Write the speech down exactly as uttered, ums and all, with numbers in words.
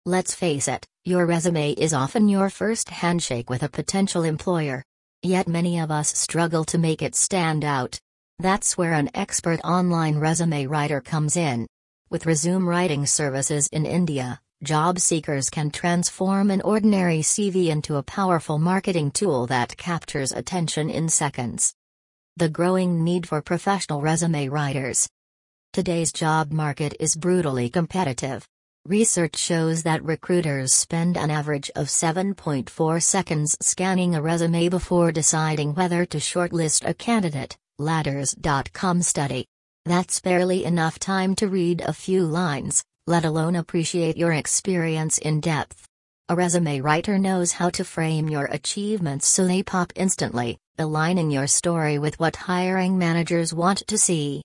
Let's face it, your resume is often your first handshake with a potential employer. Yet many of us struggle to make it stand out. That's where an expert online resume writer comes in. With resume writing services in India, job seekers can transform an ordinary C V into a powerful marketing tool that captures attention in seconds. The growing need for professional resume writers. Today's job market is brutally competitive. Research shows that recruiters spend an average of seven point four seconds scanning a resume before deciding whether to shortlist a candidate, Ladders dot com study. That's barely enough time to read a few lines, let alone appreciate your experience in depth. A resume writer knows how to frame your achievements so they pop instantly, aligning your story with what hiring managers want to see.